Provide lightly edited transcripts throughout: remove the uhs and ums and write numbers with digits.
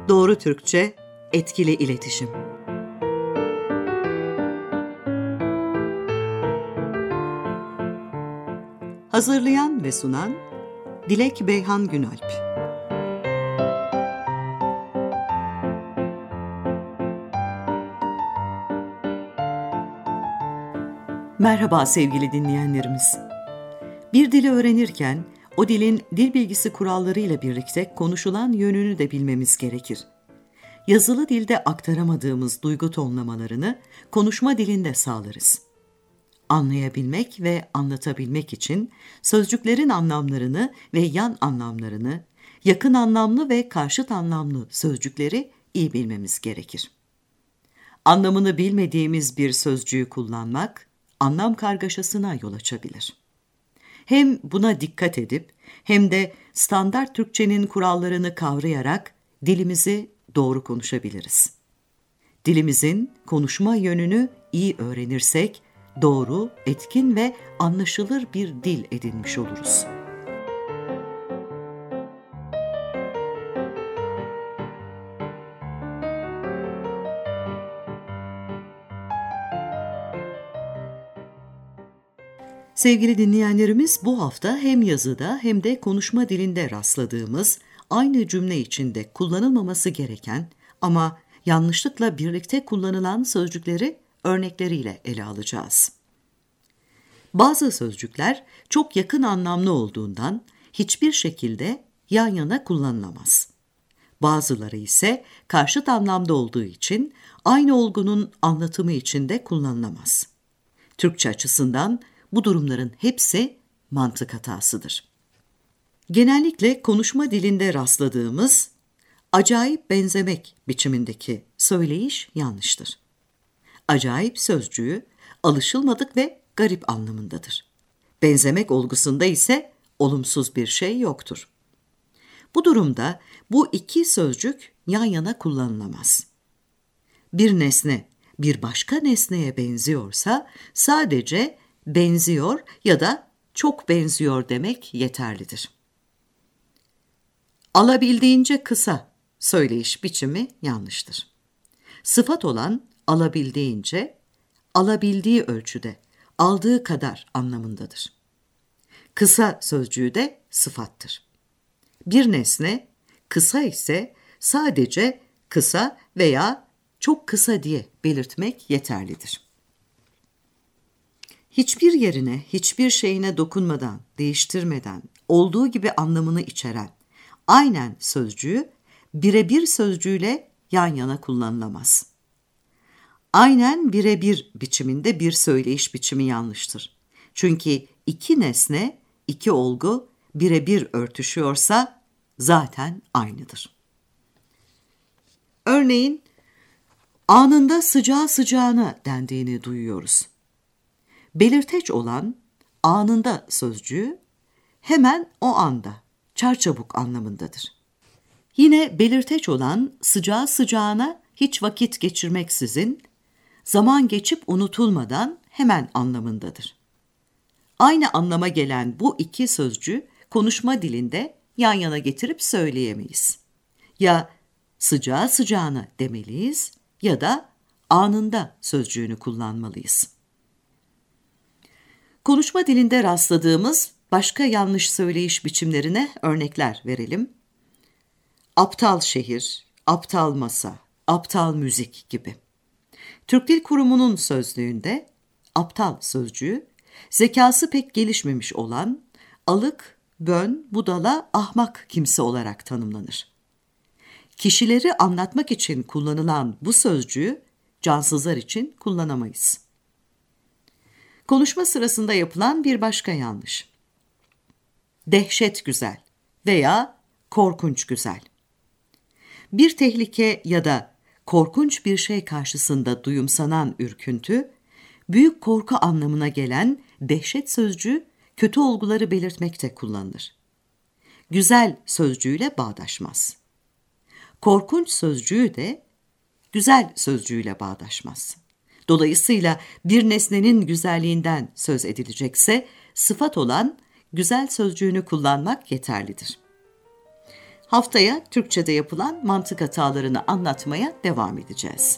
Doğru Türkçe, etkili iletişim. Hazırlayan ve sunan Dilek Beyhan Günalp. Merhaba sevgili dinleyenlerimiz. Bir dili öğrenirken o dilin dil bilgisi kurallarıyla birlikte konuşulan yönünü de bilmemiz gerekir. Yazılı dilde aktaramadığımız duygu tonlamalarını konuşma dilinde sağlarız. Anlayabilmek ve anlatabilmek için sözcüklerin anlamlarını ve yan anlamlarını, yakın anlamlı ve karşıt anlamlı sözcükleri iyi bilmemiz gerekir. Anlamını bilmediğimiz bir sözcüğü kullanmak, anlam kargaşasına yol açabilir. Hem buna dikkat edip hem de standart Türkçenin kurallarını kavrayarak dilimizi doğru konuşabiliriz. Dilimizin konuşma yönünü iyi öğrenirsek, doğru, etkin ve anlaşılır bir dil edinmiş oluruz. Sevgili dinleyenlerimiz, bu hafta hem yazıda hem de konuşma dilinde rastladığımız, aynı cümle içinde kullanılmaması gereken ama yanlışlıkla birlikte kullanılan sözcükleri örnekleriyle ele alacağız. Bazı sözcükler çok yakın anlamlı olduğundan hiçbir şekilde yan yana kullanılamaz. Bazıları ise karşıt anlamda olduğu için aynı olgunun anlatımı için de kullanılamaz. Türkçe açısından bu durumların hepsi mantık hatasıdır. Genellikle konuşma dilinde rastladığımız acayip benzemek biçimindeki söyleyiş yanlıştır. Acayip sözcüğü alışılmadık ve garip anlamındadır. Benzemek olgusunda ise olumsuz bir şey yoktur. Bu durumda bu iki sözcük yan yana kullanılamaz. Bir nesne bir başka nesneye benziyorsa sadece benziyor ya da çok benziyor demek yeterlidir. Alabildiğince kısa söyleyiş biçimi yanlıştır. Sıfat olan alabildiğince, alabildiği ölçüde, aldığı kadar anlamındadır. Kısa sözcüğü de sıfattır. Bir nesne kısa ise sadece kısa veya çok kısa diye belirtmek yeterlidir. Hiçbir yerine, hiçbir şeyine dokunmadan, değiştirmeden, olduğu gibi anlamını içeren aynen sözcüğü birebir sözcüğüyle yan yana kullanılamaz. Aynen birebir biçiminde bir söyleyiş biçimi yanlıştır. Çünkü iki nesne, iki olgu birebir örtüşüyorsa zaten aynıdır. Örneğin, anında sıcağı sıcağına dendiğini duyuyoruz. Belirteç olan anında sözcüğü hemen o anda, çarçabuk anlamındadır. Yine belirteç olan sıcağı sıcağına hiç vakit geçirmeksizin, zaman geçip unutulmadan hemen anlamındadır. Aynı anlama gelen bu iki sözcüğü konuşma dilinde yan yana getirip söyleyemeyiz. Ya sıcağı sıcağına demeliyiz ya da anında sözcüğünü kullanmalıyız. Konuşma dilinde rastladığımız başka yanlış söyleyiş biçimlerine örnekler verelim. Aptal şehir, aptal masa, aptal müzik gibi. Türk Dil Kurumu'nun sözlüğünde aptal sözcüğü, zekası pek gelişmemiş olan alık, bön, budala, ahmak kimse olarak tanımlanır. Kişileri anlatmak için kullanılan bu sözcüğü cansızlar için kullanamayız. Konuşma sırasında yapılan bir başka yanlış. Dehşet güzel veya korkunç güzel. Bir tehlike ya da korkunç bir şey karşısında duyumsanan ürküntü, büyük korku anlamına gelen dehşet sözcüğü kötü olguları belirtmekte kullanılır. Güzel sözcüğüyle bağdaşmaz. Korkunç sözcüğü de güzel sözcüğüyle bağdaşmaz. Dolayısıyla bir nesnenin güzelliğinden söz edilecekse sıfat olan güzel sözcüğünü kullanmak yeterlidir. Haftaya Türkçe'de yapılan mantık hatalarını anlatmaya devam edeceğiz.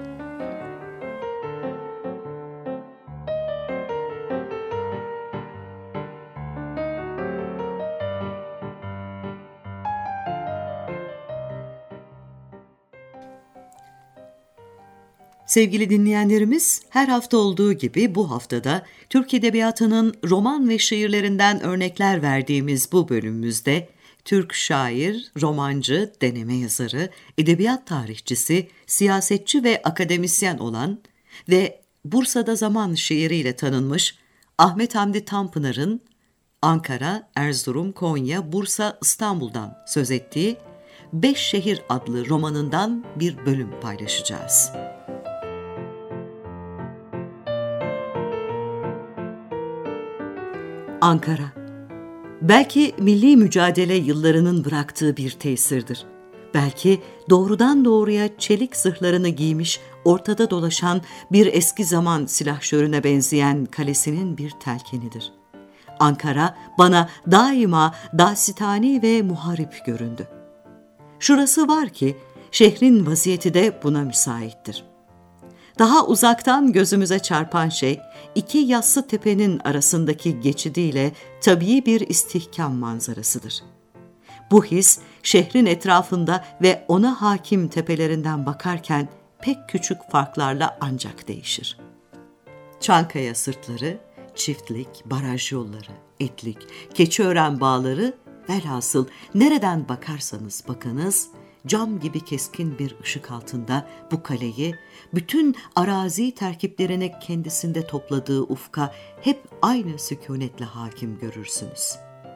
Sevgili dinleyenlerimiz, her hafta olduğu gibi bu haftada Türk Edebiyatı'nın roman ve şiirlerinden örnekler verdiğimiz bu bölümümüzde Türk şair, romancı, deneme yazarı, edebiyat tarihçisi, siyasetçi ve akademisyen olan ve Bursa'da Zaman şiiriyle tanınmış Ahmet Hamdi Tanpınar'ın Ankara, Erzurum, Konya, Bursa, İstanbul'dan söz ettiği Beş Şehir adlı romanından bir bölüm paylaşacağız. Ankara, belki milli mücadele yıllarının bıraktığı bir tesirdir. Belki doğrudan doğruya çelik zırhlarını giymiş, ortada dolaşan bir eski zaman silahşörüne benzeyen kalesinin bir telkenidir. Ankara bana daima dasitani ve muharip göründü. Şurası var ki, şehrin vaziyeti de buna müsaittir. Daha uzaktan gözümüze çarpan şey, iki yassı tepenin arasındaki geçidiyle tabii bir istihkam manzarasıdır. Bu his, şehrin etrafında ve ona hakim tepelerinden bakarken pek küçük farklarla ancak değişir. Çankaya sırtları, Çiftlik, baraj yolları, Etlik, Keçiören bağları, velhasıl nereden bakarsanız bakınız, cam gibi keskin bir ışık altında bu kaleyi, bütün arazi terkiplerini kendisinde topladığı ufka hep aynı sükunetle hakim görürsünüz.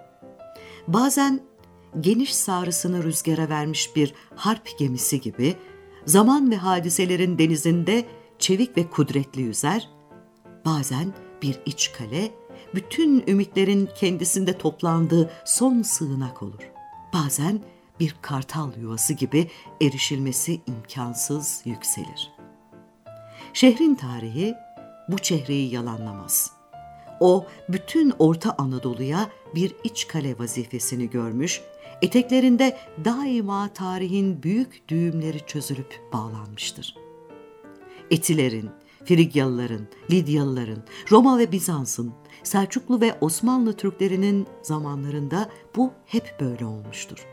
Bazen geniş sarısını rüzgara vermiş bir harp gemisi gibi, zaman ve hadiselerin denizinde çevik ve kudretli yüzer, bazen bir iç kale, bütün ümitlerin kendisinde toplandığı son sığınak olur. Bazen bir kartal yuvası gibi erişilmesi imkansız yükselir. Şehrin tarihi bu çehreyi yalanlamaz. O bütün Orta Anadolu'ya bir iç kale vazifesini görmüş, eteklerinde daima tarihin büyük düğümleri çözülüp bağlanmıştır. Etilerin, Frigyalıların, Lidyalıların, Roma ve Bizans'ın, Selçuklu ve Osmanlı Türklerinin zamanlarında bu hep böyle olmuştur.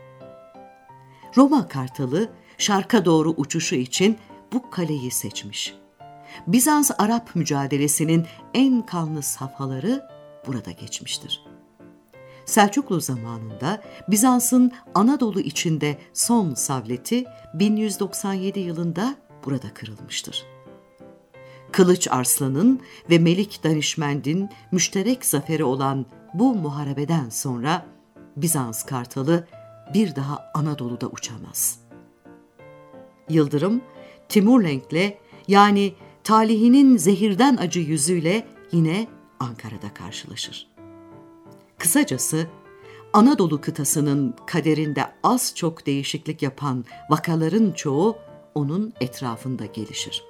Roma kartalı şarka doğru uçuşu için bu kaleyi seçmiş. Bizans-Arap mücadelesinin en kanlı safhaları burada geçmiştir. Selçuklu zamanında Bizans'ın Anadolu içinde son savleti 1197 yılında burada kırılmıştır. Kılıç Arslan'ın ve Melik Danişmend'in müşterek zaferi olan bu muharebeden sonra Bizans kartalı bir daha Anadolu'da uçamaz. Yıldırım, Timurlenk'le yani talihinin zehirden acı yüzüyle yine Ankara'da karşılaşır. Kısacası Anadolu kıtasının kaderinde az çok değişiklik yapan vakaların çoğu onun etrafında gelişir.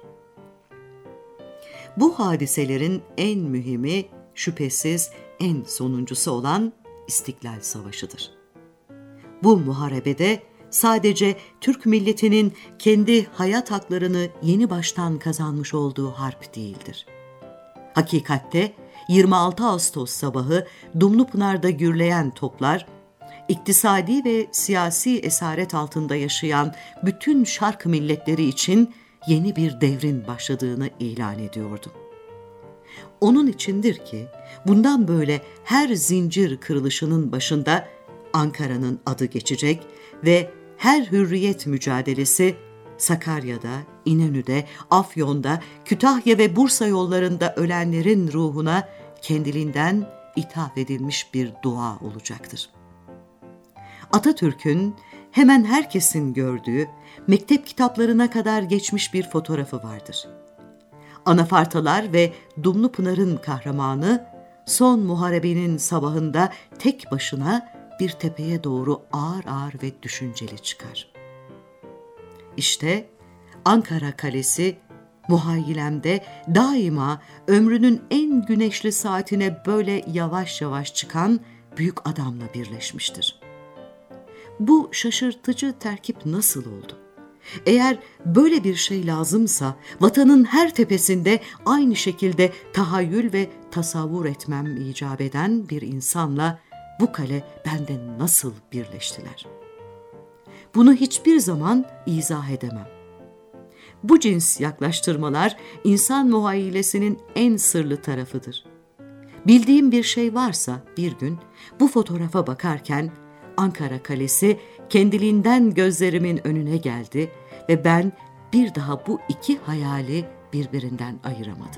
Bu hadiselerin en mühimi, şüphesiz en sonuncusu olan İstiklal Savaşı'dır. Bu muharebede sadece Türk milletinin kendi hayat haklarını yeni baştan kazanmış olduğu harp değildir. Hakikatte 26 Ağustos sabahı Dumlupınar'da gürleyen toplar, iktisadi ve siyasi esaret altında yaşayan bütün Şark milletleri için yeni bir devrin başladığını ilan ediyordu. Onun içindir ki bundan böyle her zincir kırılışının başında Ankara'nın adı geçecek ve her hürriyet mücadelesi Sakarya'da, İnönü'de, Afyon'da, Kütahya ve Bursa yollarında ölenlerin ruhuna kendiliğinden ithaf edilmiş bir dua olacaktır. Atatürk'ün hemen herkesin gördüğü, mektep kitaplarına kadar geçmiş bir fotoğrafı vardır. Anafartalar ve Dumlupınar'ın kahramanı son muharebenin sabahında tek başına bir tepeye doğru ağır ağır ve düşünceli çıkar. İşte Ankara Kalesi muhayyilemde daima ömrünün en güneşli saatine böyle yavaş yavaş çıkan büyük adamla birleşmiştir. Bu şaşırtıcı terkip nasıl oldu? Eğer böyle bir şey lazımsa, vatanın her tepesinde aynı şekilde tahayyül ve tasavvur etmem icap eden bir insanla bu kale bende nasıl birleştiler? Bunu hiçbir zaman izah edemem. Bu cins yaklaştırmalar insan muhayyilesinin en sırlı tarafıdır. Bildiğim bir şey varsa bir gün bu fotoğrafa bakarken Ankara Kalesi kendiliğinden gözlerimin önüne geldi ve ben bir daha bu iki hayali birbirinden ayıramadım.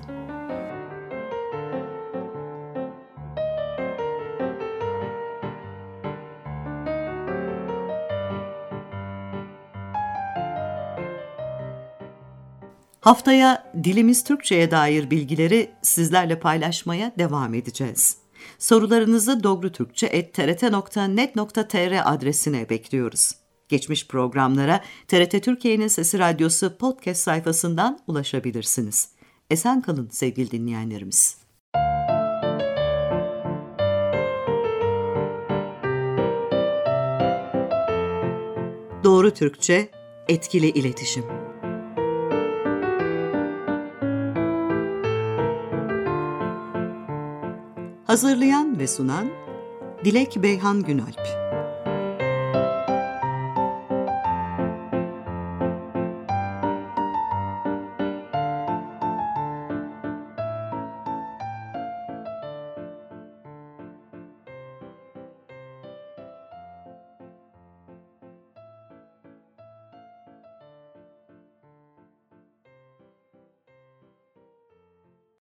Haftaya dilimiz Türkçe'ye dair bilgileri sizlerle paylaşmaya devam edeceğiz. Sorularınızı dogrutürkçe@trt.net.tr adresine bekliyoruz. Geçmiş programlara TRT Türkiye'nin Sesi Radyosu podcast sayfasından ulaşabilirsiniz. Esen kalın sevgili dinleyenlerimiz. Doğru Türkçe, etkili iletişim. Hazırlayan ve sunan Dilek Beyhan Günalp.